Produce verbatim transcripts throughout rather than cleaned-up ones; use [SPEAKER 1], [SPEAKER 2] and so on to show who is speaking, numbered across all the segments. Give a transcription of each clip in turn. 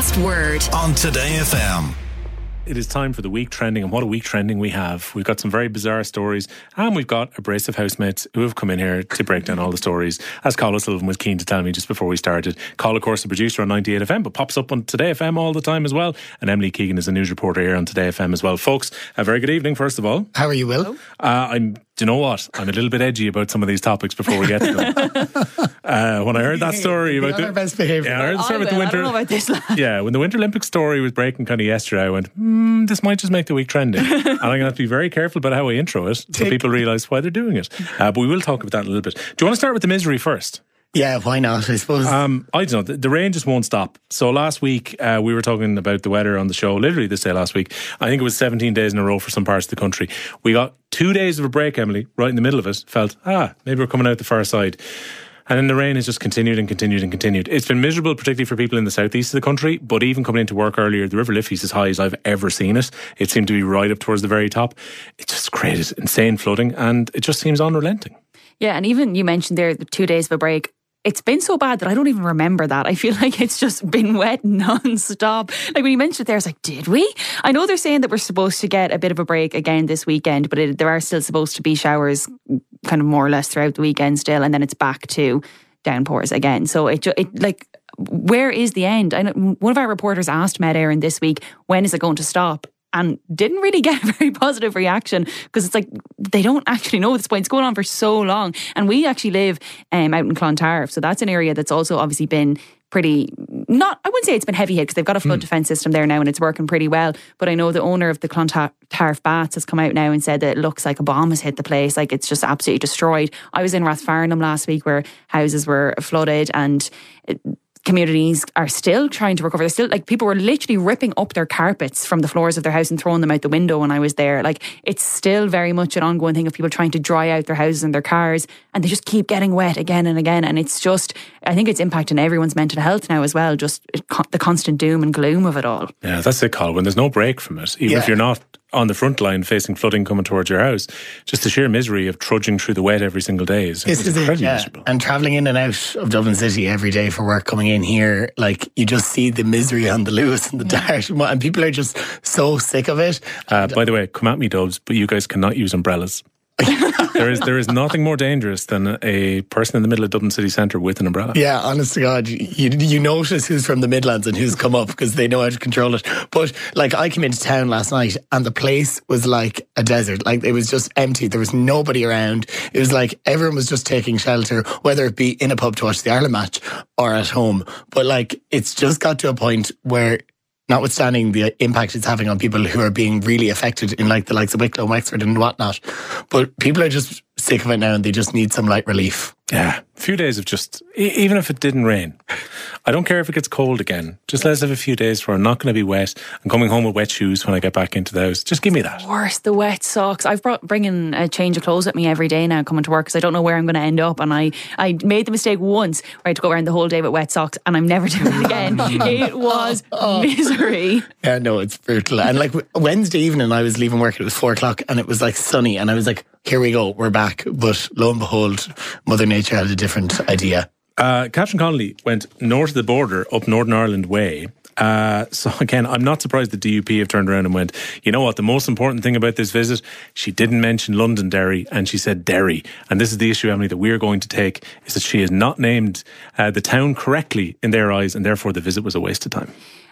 [SPEAKER 1] last word
[SPEAKER 2] on Today F M.
[SPEAKER 3] It is time for the week trending, and what a week trending we have. We've got some very bizarre stories, and we've got a brace of housemates who have come in here to break down all the stories, as Colin Sullivan was keen to tell me just before we started. Colin, of course, the producer on ninety-eight F M, but pops up on Today F M all the time as well, and Emily Keegan is a news reporter here on Today F M as well. Folks, a very good evening, first of all.
[SPEAKER 4] How are you, Will?
[SPEAKER 3] Uh, I'm, do you know what? I'm a little bit edgy about some of these topics before we get to them. uh, when I heard that story about the,
[SPEAKER 4] best behaviour.
[SPEAKER 3] Yeah, I heard the story
[SPEAKER 5] I
[SPEAKER 3] about the
[SPEAKER 5] will.
[SPEAKER 3] winter.
[SPEAKER 5] I don't know about this, lad.
[SPEAKER 3] Yeah, when the Winter Olympics story was breaking kind of yesterday, I went, hmm, this might just make the week trending. And I'm going to have to be very careful about how I intro it so people realise why they're doing it. Uh, but we will talk about that in a little bit. Do you want to start with the misery first?
[SPEAKER 4] Yeah, why not, I suppose.
[SPEAKER 3] Um, I don't know. The, the rain just won't stop. So last week, uh, we were talking about the weather on the show, literally this day last week. I think it was seventeen days in a row for some parts of the country. We got two days of a break, Emily, right in the middle of it. Felt, ah, maybe we're coming out the far side. And then the rain has just continued and continued and continued. It's been miserable, particularly for people in the southeast of the country. But even coming into work earlier, the River Liffey is as high as I've ever seen it. It seemed to be right up towards the very top. It just created insane flooding, and it just seems unrelenting.
[SPEAKER 5] Yeah, and even you mentioned there the two days of a break. It's been so bad that I don't even remember that. I feel like it's just been wet non-stop. Like when you mentioned it there, I was like, did we? I know they're saying that we're supposed to get a bit of a break again this weekend, but it, there are still supposed to be showers kind of more or less throughout the weekend still, and then it's back to downpours again. So it, it like, where is the end? I know one of our reporters asked Met Éireann this week, when is it going to stop? And didn't really get a very positive reaction, because it's like they don't actually know at this point. It's going on for so long. And we actually live um, out in Clontarf, so that's an area that's also obviously been pretty, not, I wouldn't say it's been heavy hit, because they've got a flood mm. defence system there now and it's working pretty well. But I know the owner of the Clontarf Baths has come out now and said that it looks like a bomb has hit the place. Like it's just absolutely destroyed. I was in Rathfarnham last week where houses were flooded, and it, communities are still trying to recover. They're still, like, people were literally ripping up their carpets from the floors of their house and throwing them out the window when I was there. Like, it's still very much an ongoing thing of people trying to dry out their houses and their cars, and they just keep getting wet again and again. And it's just, I think it's impacting everyone's mental health now as well, just the constant doom and gloom of it all.
[SPEAKER 3] Yeah, that's it, Colin. When there's no break from it, even yeah. if you're not on the front line facing flooding coming towards your house, just the sheer misery of trudging through the wet every single day is,
[SPEAKER 4] this is
[SPEAKER 3] incredibly
[SPEAKER 4] it, yeah.
[SPEAKER 3] miserable.
[SPEAKER 4] And travelling in and out of Dublin City every day for work, coming in here, like, you just see the misery on the Lewis and the yeah. Dart, and people are just so sick of it.
[SPEAKER 3] Uh, by the way, come at me, Dubs, but you guys cannot use umbrellas. there is there is nothing more dangerous than a person in the middle of Dublin city centre with an umbrella.
[SPEAKER 4] Yeah, honest to God, you you notice who's from the Midlands and who's come up, because they know how to control it. But like, I came into town last night and the place was like a desert. Like, it was just empty. There was nobody around. It was like everyone was just taking shelter, whether it be in a pub to watch the Ireland match or at home. But like, it's just got to a point where, notwithstanding the impact it's having on people who are being really affected in like the likes of Wicklow, Wexford and whatnot, but people are just sick of it now and they just need some light relief.
[SPEAKER 3] Yeah, a few days of just, even if it didn't rain, I don't care if it gets cold again, just let us have a few days where I'm not going to be wet. I'm coming home with wet shoes when I get back into the house. Just give me that.
[SPEAKER 5] Worse, the wet socks. I've brought bringing a change of clothes with me every day now coming to work, because I don't know where I'm going to end up. And I, I made the mistake once where I had to go around the whole day with wet socks, and I'm never doing it again. It was oh. misery.
[SPEAKER 4] Yeah, no, it's brutal. And like Wednesday evening, I was leaving work, it was four o'clock and it was like sunny, and I was like, here we go, we're back. But lo and behold, Mother Nature had a different idea.
[SPEAKER 3] Uh, Catherine Connolly went north of the border, up Northern Ireland way. Uh, so again, I'm not surprised the D U P have turned around and went, you know what, the most important thing about this visit, she didn't mention Londonderry and she said Derry. And this is the issue, Emily, that we're going to take, is that she has not named uh, the town correctly in their eyes, and therefore the visit was a waste of time.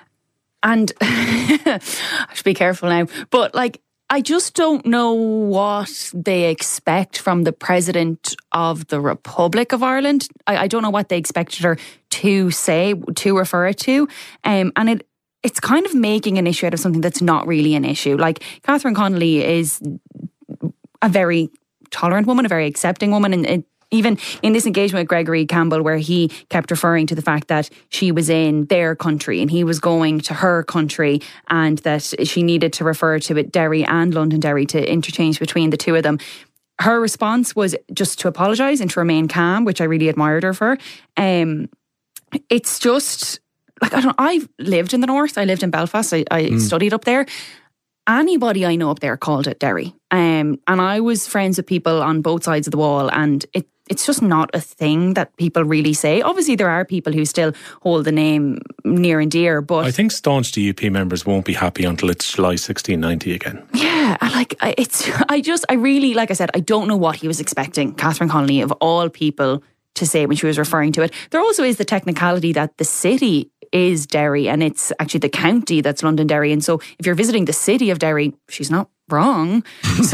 [SPEAKER 5] And I should be careful now, but like, I just don't know what they expect from the President of the Republic of Ireland. I, I don't know what they expected her to say, to refer it to. Um, and it it's kind of making an issue out of something that's not really an issue. Like, Catherine Connolly is a very tolerant woman, a very accepting woman, and it, even in this engagement with Gregory Campbell, where he kept referring to the fact that she was in their country and he was going to her country, and that she needed to refer to it Derry and Londonderry, to interchange between the two of them. Her response was just to apologise and to remain calm, which I really admired her for. Um, it's just, like, I don't know, I've lived in the north. I lived in Belfast. I, I mm. studied up there. Anybody I know up there called it Derry. Um, and I was friends with people on both sides of the wall, and it it's just not a thing that people really say. Obviously, there are people who still hold the name near and dear, but
[SPEAKER 3] I think staunch D U P members won't be happy until it's July sixteen ninety again.
[SPEAKER 5] Yeah, I like I- it's. I just, I really, like I said, I don't know what he was expecting, Catherine Connolly, of all people, to say when she was referring to it. There also is the technicality that the city is Derry and it's actually the county that's Londonderry. And so if you're visiting the city of Derry, she's not wrong.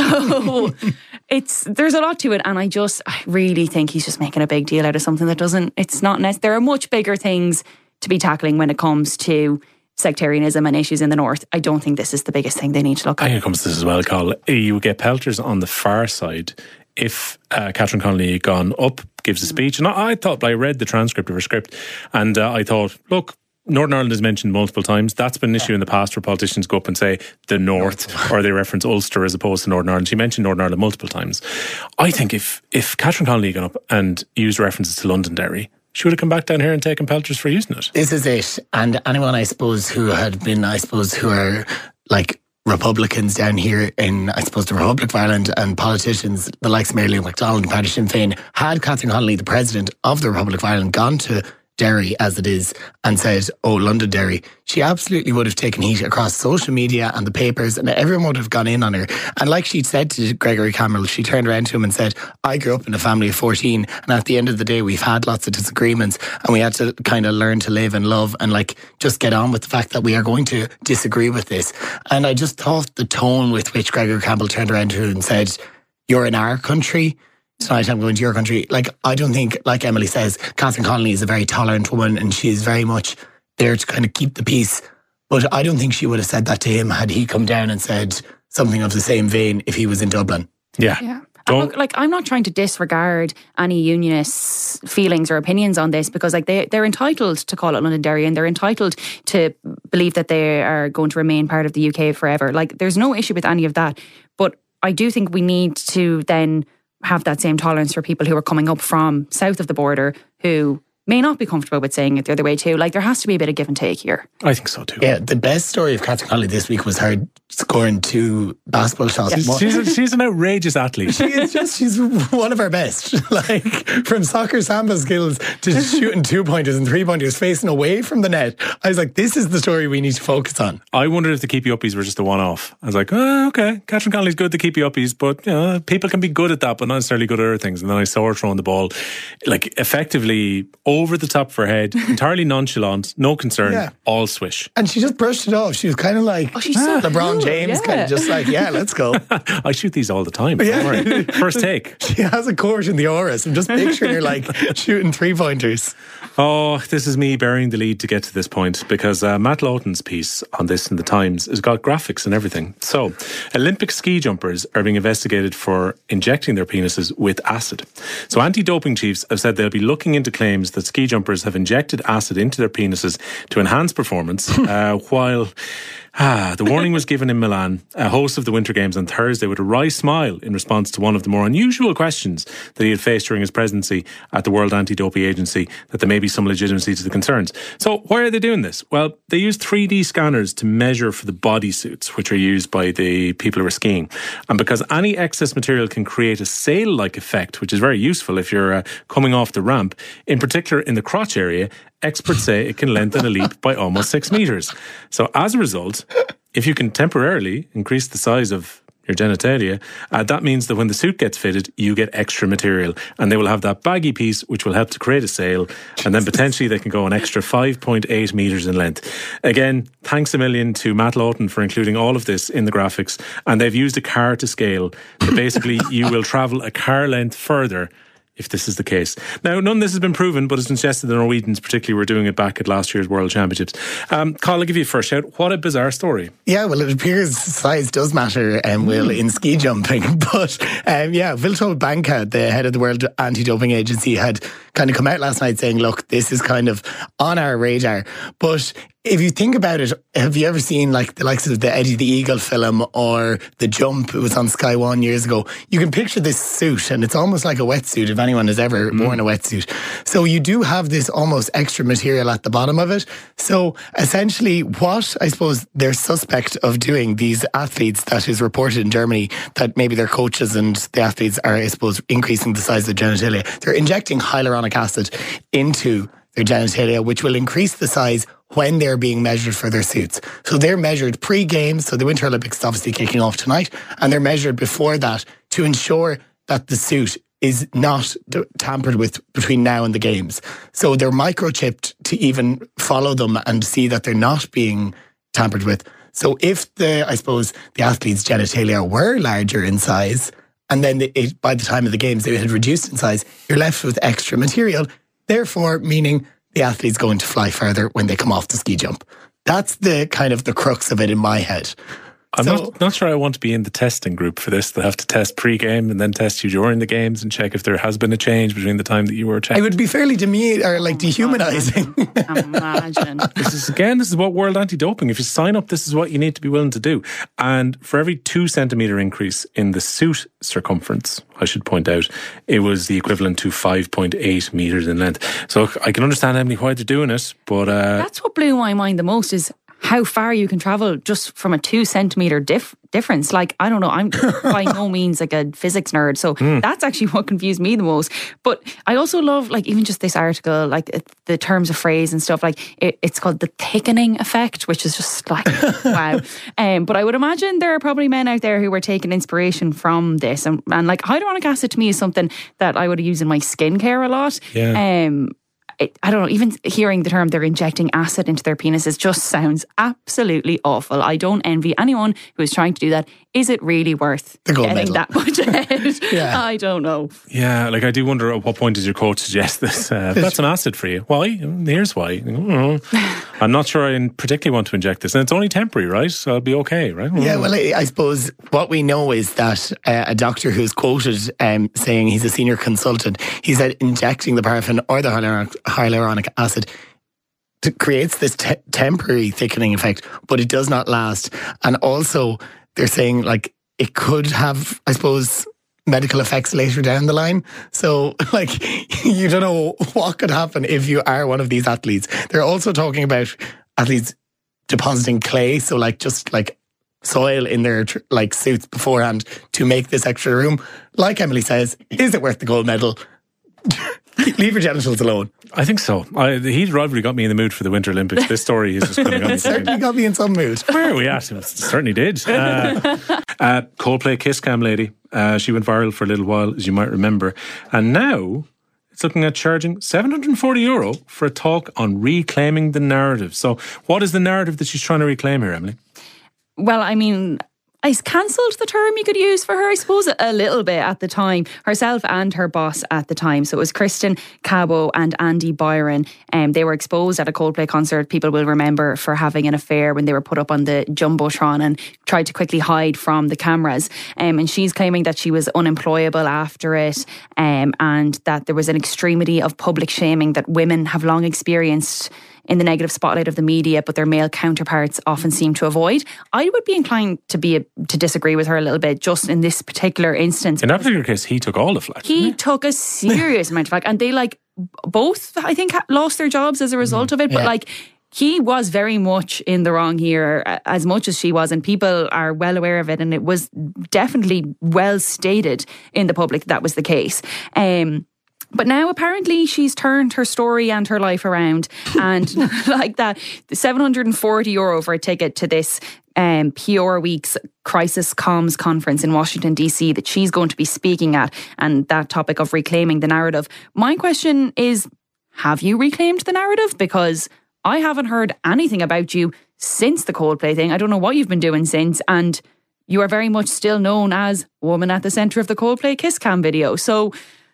[SPEAKER 5] So it's there's a lot to it. And I just, I really think he's just making a big deal out of something that doesn't, it's not necessary. There are much bigger things to be tackling when it comes to sectarianism and issues in the north. I don't think this is the biggest thing they need to look at.
[SPEAKER 3] I think it comes to this as well, Carl. You would get pelters on the far side if uh, Catherine Connolly had gone up, gives a speech. And I, I thought, I read the transcript of her script, and uh, I thought, look, Northern Ireland is mentioned multiple times. That's been an issue in the past where politicians go up and say the North, or they reference Ulster as opposed to Northern Ireland. She mentioned Northern Ireland multiple times. I think if, if Catherine Connolly had gone up and used references to Londonderry, she would have come back down here and taken pelters for using it.
[SPEAKER 4] This is it. And anyone, I suppose, who had been, I suppose, who are like Republicans down here in, I suppose, the Republic of Ireland, and politicians, the likes of Mary Lou McDonald and Paddy Sinn Féin, had Catherine Connolly, the President of the Republic of Ireland, gone to Derry as it is and said, oh, Londonderry, she absolutely would have taken heat across social media and the papers, and everyone would have gone in on her. And like she'd said to Gregory Campbell, she turned around to him and said, I grew up in a family of fourteen, and at the end of the day we've had lots of disagreements and we had to kind of learn to live and love and like just get on with the fact that we are going to disagree with this. And I just thought the tone with which Gregory Campbell turned around to her and said, you're in our country, tonight I'm going to your country. Like, I don't think, like Emily says, Catherine Connolly is a very tolerant woman and she's very much there to kind of keep the peace. But I don't think she would have said that to him had he come down and said something of the same vein if he was in Dublin.
[SPEAKER 3] Yeah.
[SPEAKER 5] Yeah. Look, like, I'm not trying to disregard any unionists' feelings or opinions on this, because like they, they're entitled to call it Londonderry and they're entitled to believe that they are going to remain part of the U K forever. Like, there's no issue with any of that. But I do think we need to then have that same tolerance for people who are coming up from south of the border who may not be comfortable with saying it the other way too. Like, there has to be a bit of give and take here.
[SPEAKER 3] I think so too.
[SPEAKER 4] Yeah, the best story of Catherine Connolly this week was her scoring two basketball shots.
[SPEAKER 3] Yes. She's, a, she's an outrageous athlete.
[SPEAKER 4] She is just, she's one of our best. Like, from soccer samba skills to shooting two pointers and three pointers facing away from the net. I was like, this is the story we need to focus on.
[SPEAKER 3] I wondered if the keepy uppies were just a one off. I was like, oh, okay, Catherine Connolly's good, the keepy uppies, but you know, people can be good at that, but not necessarily good at other things. And then I saw her throwing the ball, like, effectively over the top of her head, entirely nonchalant, no concern, yeah. all swish.
[SPEAKER 4] And she just brushed it off. She was kind of like,
[SPEAKER 5] oh, she's so
[SPEAKER 4] LeBron
[SPEAKER 5] cool.
[SPEAKER 4] James,
[SPEAKER 5] yeah.
[SPEAKER 4] kind of just like, yeah, let's go.
[SPEAKER 3] I shoot these all the time. Yeah. Don't worry. First take.
[SPEAKER 4] She has a court in the Oris. I'm just picturing her like shooting three pointers.
[SPEAKER 3] Oh, this is me burying the lead to get to this point, because uh, Matt Lawton's piece on this in the Times has got graphics and everything. So, Olympic ski jumpers are being investigated for injecting their penises with acid. So, anti-doping chiefs have said they'll be looking into claims that ski jumpers have injected acid into their penises to enhance performance, uh, while Ah, the warning was given in Milan, a host of the Winter Games on Thursday, with a wry smile in response to one of the more unusual questions that he had faced during his presidency at the World Anti-Doping Agency, that there may be some legitimacy to the concerns. So why are they doing this? Well, they use three D scanners to measure for the bodysuits, which are used by the people who are skiing. And because any excess material can create a sail-like effect, which is very useful if you're uh, coming off the ramp, in particular in the crotch area, experts say it can lengthen a leap by almost six metres. So as a result, if you can temporarily increase the size of your genitalia, uh, that means that when the suit gets fitted, you get extra material. And they will have that baggy piece, which will help to create a sail. And then potentially they can go an extra five point eight metres in length. Again, thanks a million to Matt Lawton for including all of this in the graphics. And they've used a car to scale. So basically, you will travel a car length further if this is the case. Now, none of this has been proven, but it's been suggested the Norwegians particularly were doing it back at last year's World Championships. Um, Carl, I'll give you a first shout. What a bizarre story.
[SPEAKER 4] Yeah, well, it appears size does matter, um, Will, in ski jumping. But, um, yeah, Viltol Banka, the head of the World Anti-Doping Agency, had kind of come out last night saying, look, this is kind of on our radar. But if you think about it, have you ever seen like the likes of the Eddie the Eagle film or The Jump? It was on Sky One years ago. You can picture this suit, and it's almost like a wetsuit if anyone has ever mm. worn a wetsuit. So you do have this almost extra material at the bottom of it. So essentially what I suppose they're suspect of doing, these athletes that is reported in Germany, that maybe their coaches and the athletes are, I suppose, increasing the size of their genitalia. They're injecting hyaluronic acid into their genitalia, which will increase the size when they're being measured for their suits. So they're measured pre-games, so the Winter Olympics is obviously kicking off tonight, and they're measured before that to ensure that the suit is not tampered with between now and the games. So they're microchipped to even follow them and see that they're not being tampered with. So if the, I suppose, the athletes' genitalia were larger in size, and then it, by the time of the games they had reduced in size, you're left with extra material, therefore meaning the athlete's going to fly further when they come off the ski jump. That's the kind of the crux of it in my head.
[SPEAKER 3] I'm
[SPEAKER 4] so,
[SPEAKER 3] not, not sure I want to be in the testing group for this. They have to test pre-game and then test you during the games and check if there has been a change between the time that you were checked.
[SPEAKER 4] It would be fairly deme- or like dehumanising.
[SPEAKER 5] Imagine.
[SPEAKER 3] This is, again, this is what World Anti-Doping, if you sign up, this is what you need to be willing to do. And for every two centimetre increase in the suit circumference, I should point out, it was the equivalent to five point eight metres in length. So I can understand, Emily, why they're doing it, but... Uh,
[SPEAKER 5] That's what blew my mind the most, is how far you can travel just from a two centimetre dif- difference. Like, I don't know, I'm by no means like a physics nerd, so mm. that's actually what confused me the most. But I also love, like, even just this article, like it, the terms of phrase and stuff, like it, it's called the thickening effect, which is just like, wow. Um, but I would imagine there are probably men out there who were taking inspiration from this. And, and like hyaluronic acid to me is something that I would use in my skincare a lot.
[SPEAKER 3] Yeah.
[SPEAKER 5] Um, It, I don't know, even hearing the term they're injecting acid into their penises just sounds absolutely awful. I don't envy anyone who is trying to do that. Is it really worth
[SPEAKER 4] the gold
[SPEAKER 5] getting
[SPEAKER 4] medal.
[SPEAKER 5] that much ahead? Yeah. I don't know.
[SPEAKER 3] Yeah, like I do wonder at what point does your coach suggest this? Uh, that's an acid for you. Why? Here's why. I'm not sure I particularly want to inject this. And it's only temporary, right? So I'll be okay, right?
[SPEAKER 4] Yeah, well, I, I suppose what we know is that uh, a doctor who's quoted um, saying he's a senior consultant, he said injecting the paraffin or the hyaluronic, hyaluronic acid to, creates this te- temporary thickening effect, but it does not last. And also, they're saying like it could have, I suppose, medical effects later down the line. So, like, you don't know what could happen if you are one of these athletes. They're also talking about athletes depositing clay, so like just like soil in their like suits beforehand to make this extra room. Like Emily says, is it worth the gold medal? Leave your genitals alone.
[SPEAKER 3] I think so. I, the heat rivalry got me in the mood for the Winter Olympics. This story is just going to got me.
[SPEAKER 4] It certainly got me in some mood.
[SPEAKER 3] Where are we at? It certainly did. Uh, uh, Coldplay Kiss Cam lady. Uh, she went viral for a little while, as you might remember. And now it's looking at charging seven hundred forty euro for a talk on reclaiming the narrative. So what is the narrative that she's trying to reclaim here, Emily?
[SPEAKER 5] Well, I mean, I cancelled the term you could use for her, I suppose, a little bit at the time, herself and her boss at the time. So it was Kristen Cabo and Andy Byron. Um, they were exposed at a Coldplay concert, people will remember, for having an affair when they were put up on the Jumbotron and tried to quickly hide from the cameras. Um, and she's claiming that she was unemployable after it, um, and that there was an extremity of public shaming that women have long experienced in the negative spotlight of the media, but their male counterparts often seem to avoid. I would be inclined to be a, to disagree with her a little bit, just in this particular instance.
[SPEAKER 3] In that particular case, he took all the flack.
[SPEAKER 5] He took a serious amount of flack, and they like both, I think, lost their jobs as a result of it. But
[SPEAKER 4] yeah.
[SPEAKER 5] like, he was very much in the wrong here, as much as she was, and people are well aware of it. And it was definitely well stated in the public that that was the case. Um, But now apparently she's turned her story and her life around, and like that, seven hundred forty euro for a ticket to this um, P R Week's Crisis Comms conference in Washington, D C that she's going to be speaking at, and that topic of reclaiming the narrative. My question is, have you reclaimed the narrative? Because I haven't heard anything about you since the Coldplay thing. I don't know what you've been doing since, and you are very much still known as woman at the centre of the Coldplay Kiss Cam video. So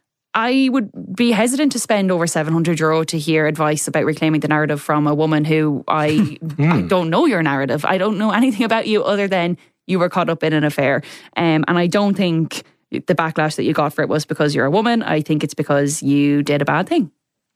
[SPEAKER 5] I would be hesitant to spend over seven hundred euro to hear advice about reclaiming the narrative from a woman who I, I don't know your narrative. I don't know anything about you other than you were caught up in an affair. Um, and I don't think the backlash that you got for it was because you're a woman. I think it's because you did a bad thing.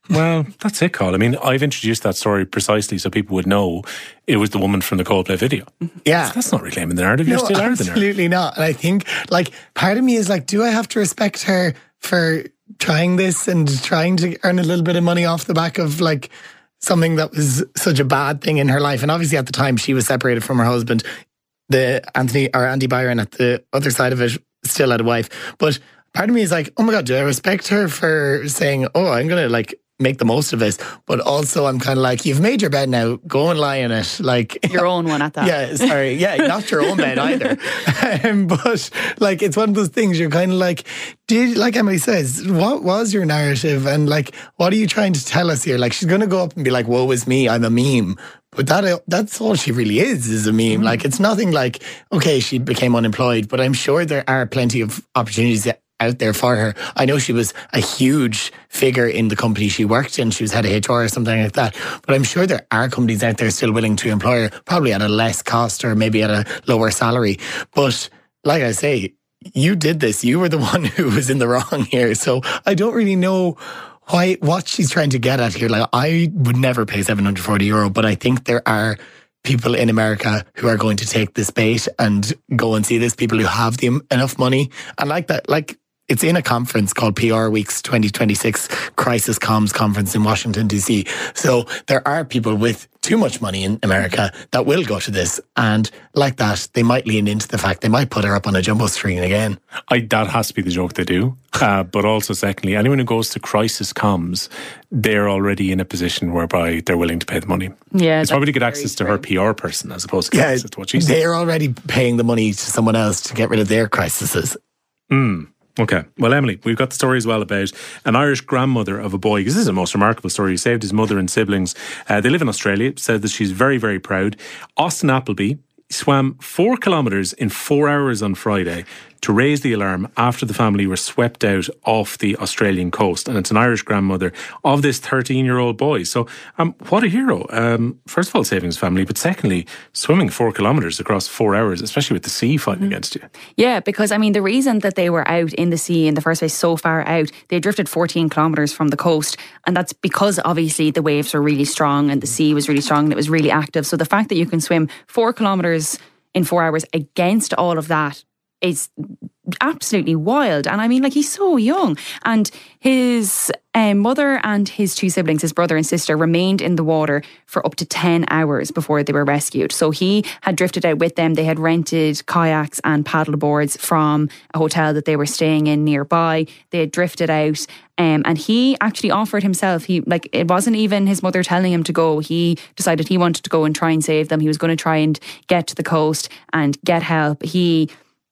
[SPEAKER 3] Well, that's it, Carl. I mean, I've introduced that story precisely so people would know it was the woman from the Coldplay video.
[SPEAKER 4] Yeah.
[SPEAKER 3] So that's not reclaiming the narrative. You're
[SPEAKER 4] No,
[SPEAKER 3] still are the narrative.
[SPEAKER 4] absolutely not. And I think, like, part of me is like, do I have to respect her for trying this and trying to earn a little bit of money off the back of, like, something that was such a bad thing in her life? And obviously at the time she was separated from her husband. The Anthony or Andy Byron at the other side of it still had a wife. But part of me is like, oh my God, do I respect her for saying, oh, I'm going to, like, make the most of this? But also I'm kind of like, you've made your bed now, go and lie in it. Like,
[SPEAKER 5] Your own one at that.
[SPEAKER 4] yeah, sorry. Yeah, not your own bed either. Um, but like, it's one of those things you're kind of like, did, like Emily says, what was your narrative? And like, what are you trying to tell us here? Like, she's going to go up and be like, woe is me, I'm a meme. But that that's all she really is, is a meme. Mm. Like, it's nothing like, okay, she became unemployed, but I'm sure there are plenty of opportunities out there for her. I know she was a huge figure in the company she worked in. She was head of H R or something like that. But I'm sure there are companies out there still willing to employ her, probably at a less cost or maybe at a lower salary. But like I say, you did this. You were the one who was in the wrong here. So I don't really know why what she's trying to get at here. Like, I would never pay seven hundred forty euro, but I think there are people in America who are going to take this bait and go and see this, people who have the, enough money. And like that, like, it's in a conference called P R Week's twenty twenty-six Crisis Comms Conference in Washington, D C. So there are people with too much money in America that will go to this. And like that, they might lean into the fact they might put her up on a jumbo screen again.
[SPEAKER 3] I, that has to be the joke they do. Uh, but also, secondly, anyone who goes to Crisis Comms, they're already in a position whereby they're willing to pay the money.
[SPEAKER 5] Yeah,
[SPEAKER 3] it's probably to get access to her P R person as opposed to get
[SPEAKER 4] yeah,
[SPEAKER 3] access to what she said.
[SPEAKER 4] They're already paying the money to someone else to get rid of their crises.
[SPEAKER 3] Hmm. Okay. Well, Emily, we've got the story as well about an Irish grandmother of a boy. This is the most remarkable story. He saved his mother and siblings. Uh, they live in Australia. Said that she's very, very proud. Austin Appleby swam four kilometres in four hours on Friday to raise the alarm after the family were swept out off the Australian coast. And it's an Irish grandmother of this thirteen-year-old boy. So um, what a hero. Um, first of all, saving his family, but secondly, swimming four kilometres across four hours, especially with the sea fighting mm-hmm. against you.
[SPEAKER 5] Yeah, because, I mean, the reason that they were out in the sea in the first place, so far out, they drifted fourteen kilometres from the coast. And that's because, obviously, the waves were really strong and the sea was really strong and it was really active. So the fact that you can swim four kilometres in four hours against all of that is absolutely wild. And I mean, like, he's so young. And his um, mother and his two siblings, his brother and sister, remained in the water for up to ten hours before they were rescued. So he had drifted out with them. They had rented kayaks and paddle boards from a hotel that they were staying in nearby. They had drifted out. Um, and he actually offered himself, he like it wasn't even his mother telling him to go. He decided he wanted to go and try and save them. He was going to try and get to the coast and get help. He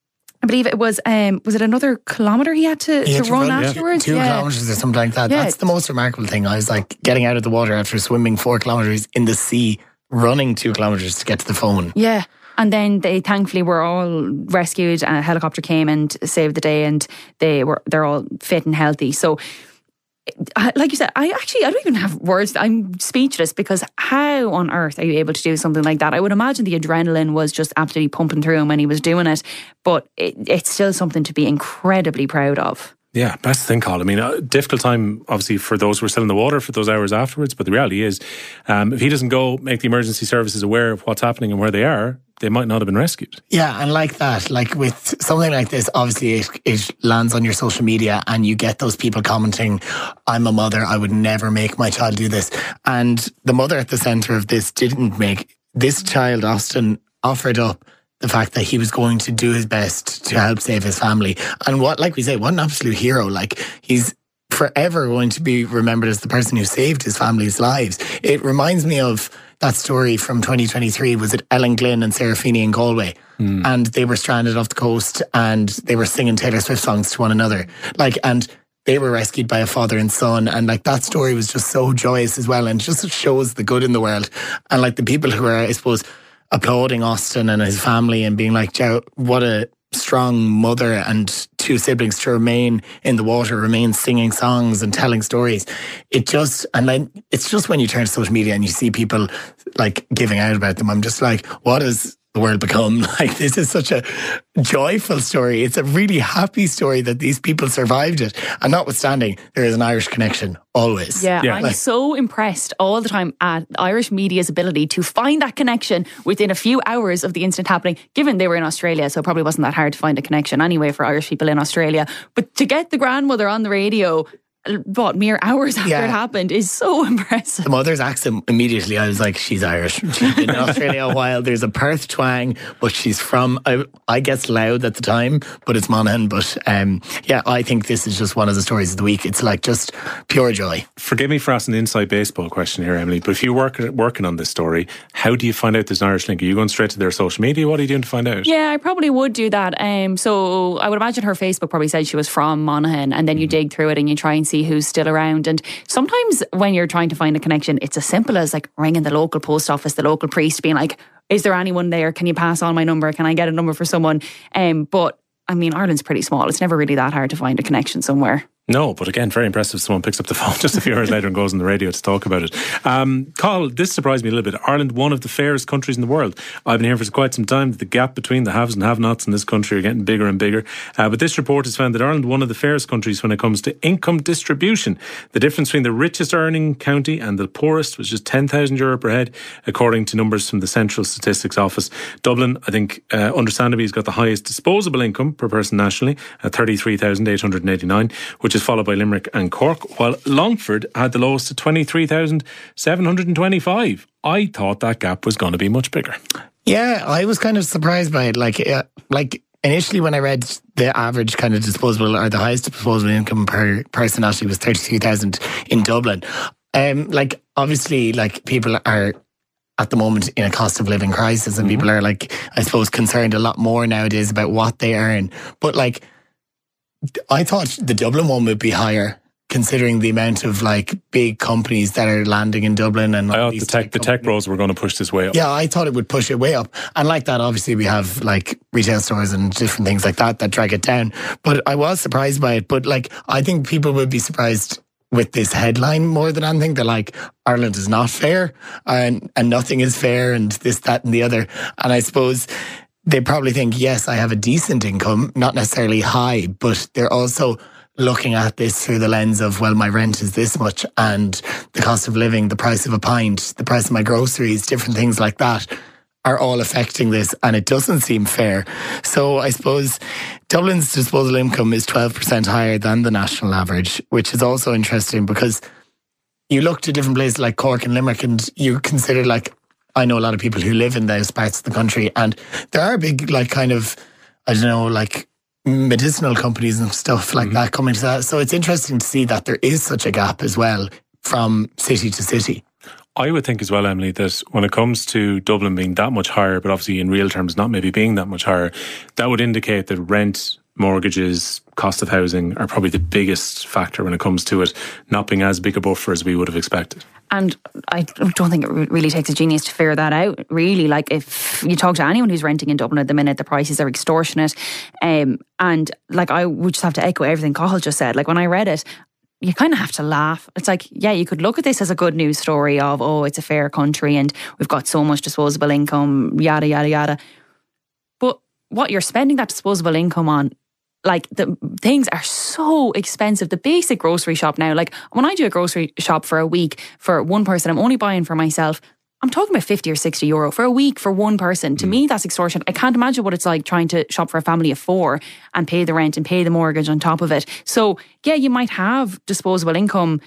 [SPEAKER 5] I believe it was, um, was it another kilometre he had to,
[SPEAKER 4] he had
[SPEAKER 5] to,
[SPEAKER 4] to
[SPEAKER 5] run,
[SPEAKER 4] run
[SPEAKER 5] afterwards?
[SPEAKER 4] Two, two
[SPEAKER 5] yeah.
[SPEAKER 4] kilometres or something like that. Yeah. That's the most remarkable thing. I was like getting out of the water after swimming four kilometres in the sea, running two kilometres to get to the phone.
[SPEAKER 5] Yeah. And then they thankfully were all rescued. A helicopter came and saved the day, and they were they're all fit and healthy. So, like you said, I actually I don't even have words. I'm speechless, because how on earth are you able to do something like that? I would imagine the adrenaline was just absolutely pumping through him when he was doing it, but it, it's still something to be incredibly proud of.
[SPEAKER 3] Yeah, that's the thing, Colin. I mean, a difficult time, obviously, for those who are still in the water for those hours afterwards. But the reality is, um, if he doesn't go make the emergency services aware of what's happening and where they are, they might not have been rescued.
[SPEAKER 4] Yeah, and like that, like with something like this, obviously it, it lands on your social media and you get those people commenting, I'm a mother, I would never make my child do this. And the mother at the centre of this didn't make, this child, Austin, offered up the fact that he was going to do his best to help save his family. And what, like we say, what an absolute hero. Like, he's forever going to be remembered as the person who saved his family's lives. It reminds me of that story from twenty twenty-three. Was it Ellen Glynn and Sarah Feeney in Galway? Mm. And they were stranded off the coast and they were singing Taylor Swift songs to one another. Like, and they were rescued by a father and son. And like, that story was just so joyous as well. And just shows the good in the world. And like, the people who are, I suppose, applauding Austin and his family and being like, Joe, what a strong mother and two siblings to remain in the water, remain singing songs and telling stories. It just, and then it's just when you turn to social media and you see people like giving out about them, I'm just like, what is, the world become? Like, this is such a joyful story. It's a really happy story that these people survived it. And notwithstanding, there is an Irish connection always.
[SPEAKER 5] Yeah,
[SPEAKER 3] Yeah.
[SPEAKER 5] I'm
[SPEAKER 3] Like-
[SPEAKER 5] so impressed all the time at Irish media's ability to find that connection within a few hours of the incident happening, given they were in Australia, so it probably wasn't that hard to find a connection anyway for Irish people in Australia. But to get the grandmother on the radio, what, mere hours after
[SPEAKER 4] Yeah.
[SPEAKER 5] it happened is so impressive.
[SPEAKER 4] The mother's accent, immediately I was like, she's Irish. She's been in Australia a while. There's a Perth twang, but she's from, I, I guess, Louth at the time, but it's Monaghan. But um, yeah, I think this is just one of the stories of the week. It's like just pure joy.
[SPEAKER 3] Forgive me for asking an inside baseball question here, Emily, but if you were working on this story, how do you find out there's an Irish link? Are you going straight to their social media? What are you doing to find out?
[SPEAKER 5] Yeah, I probably would do that. Um, so I would imagine her Facebook probably said she was from Monaghan, and then you dig through it and you try and see who's still around. And sometimes when you're trying to find a connection, it's as simple as like ringing the local post office, the local priest, being like, is there anyone there? Can you pass on my number? Can I get a number for someone? Um, but I mean, Ireland's pretty small. It's never really that hard to find a connection somewhere.
[SPEAKER 3] No, but again, very impressive. Someone picks up the phone just a few hours later and goes on the radio to talk about it. Um, Carl, this surprised me a little bit. Ireland, one of the fairest countries in the world. I've been here for quite some time. The gap between the haves and have-nots in this country are getting bigger and bigger. Uh, but this report has found that Ireland, one of the fairest countries when it comes to income distribution. The difference between the richest earning county and the poorest was just ten thousand euro per head, according to numbers from the Central Statistics Office. Dublin, I think, uh, understandably, has got the highest disposable income per person nationally at thirty-three thousand eight hundred eighty-nine, which is followed by Limerick and Cork, while Longford had the lowest at twenty-three thousand seven hundred twenty-five. I thought that gap was going to be much bigger.
[SPEAKER 4] Yeah, I was kind of surprised by it. Like, uh, like initially when I read the average kind of disposable or the highest disposable income per person nationally was thirty-two thousand in Dublin. Um, like, obviously, like, people are at the moment in a cost of living crisis, and mm-hmm. people are, like, I suppose, concerned a lot more nowadays about what they earn. But, like, I thought the Dublin one would be higher, considering the amount of like big companies that are landing in Dublin. And
[SPEAKER 3] I thought
[SPEAKER 4] these
[SPEAKER 3] the tech, the tech bros were going to push this way up.
[SPEAKER 4] Yeah, I thought it would push it way up. And like that, obviously, we have like retail stores and different things like that that drag it down. But I was surprised by it. But like, I think people would be surprised with this headline more than anything. They're like, Ireland is not fair, and and nothing is fair, and this, that, and the other. And I suppose they probably think, yes, I have a decent income, not necessarily high, but they're also looking at this through the lens of, well, my rent is this much, and the cost of living, the price of a pint, the price of my groceries, different things like that are all affecting this, and it doesn't seem fair. So I suppose Dublin's disposable income is twelve percent higher than the national average, which is also interesting because you look to different places like Cork and Limerick and you consider, like, I know a lot of people who live in those parts of the country, and there are big, like, kind of, I don't know, like medicinal companies and stuff like mm-hmm. that coming to that. So it's interesting to see that there is such a gap as well from city to city.
[SPEAKER 3] I would think as well, Emily, that when it comes to Dublin being that much higher, but obviously in real terms not maybe being that much higher, that would indicate that rent, mortgages, cost of housing are probably the biggest factor when it comes to it not being as big a buffer as we would have expected. And
[SPEAKER 5] I don't think it really takes a genius to figure that out, really. Like, if you talk to anyone who's renting in Dublin at the minute, the prices are extortionate. Um, and like, I would just have to echo everything Cathal just said. Like, when I read it, you kind of have to laugh. It's like, yeah, you could look at this as a good news story of, oh, it's a fair country and we've got so much disposable income, yada, yada, yada. But what you're spending that disposable income on, like, the things are so expensive. The basic grocery shop now, like when I do a grocery shop for a week for one person, I'm only buying for myself, I'm talking about fifty or sixty euro for a week for one person. To mm. me, that's extortion. I can't imagine what it's like trying to shop for a family of four and pay the rent and pay the mortgage on top of it. So yeah, you might have disposable income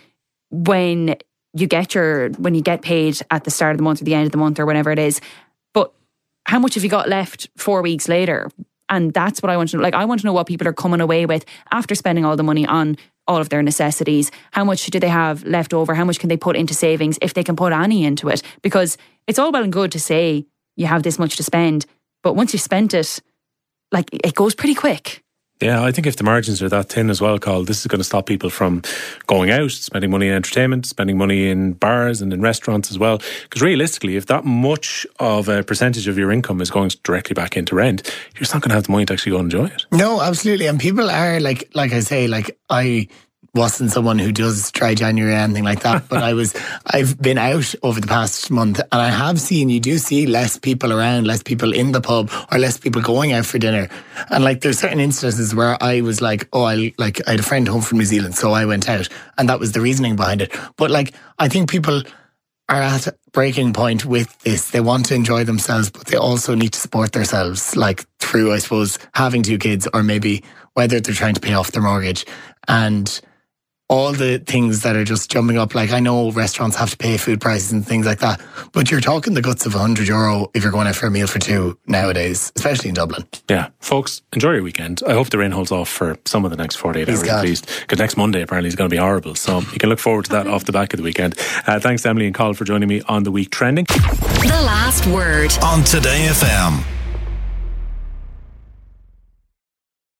[SPEAKER 5] when you get your, when you get paid at the start of the month or the end of the month or whenever it is. But how much have you got left four weeks later? And that's what I want to know. Like, I want to know what people are coming away with after spending all the money on all of their necessities. How much do they have left over? How much can they put into savings, if they can put any into it? Because it's all well and good to say you have this much to spend, but once you've spent it, like, it goes pretty quick.
[SPEAKER 3] Yeah, I think if the margins are that thin as well, Carl, this is going to stop people from going out, spending money in entertainment, spending money in bars and in restaurants as well. Because realistically, if that much of a percentage of your income is going directly back into rent, you're just not going to have the money to actually go and enjoy it.
[SPEAKER 4] No, absolutely. And people are, like, like I say, like, I wasn't someone who does dry January or anything like that, but I was, I've been out over the past month and I have seen, you do see less people around, less people in the pub or less people going out for dinner. And like there's certain instances where I was like, oh, I like, I had a friend home from New Zealand, so I went out, and that was the reasoning behind it. But like, I think people are at a breaking point with this. They want to enjoy themselves, but they also need to support themselves, like through, I suppose, having two kids or maybe whether they're trying to pay off their mortgage. And all the things that are just jumping up. Like, I know restaurants have to pay food prices and things like that, but you're talking the guts of one hundred euro if you're going out for a meal for two nowadays, especially in Dublin.
[SPEAKER 3] Yeah. Folks, enjoy your weekend. I hope the rain holds off for some of the next forty-eight
[SPEAKER 4] Please
[SPEAKER 3] hours
[SPEAKER 4] God.
[SPEAKER 3] at least, because next Monday apparently is going to be horrible. So you can look forward to that off the back of the weekend. Uh, thanks, Emily and Colin, for joining me on The Week Trending.
[SPEAKER 1] The Last Word
[SPEAKER 2] on Today F M.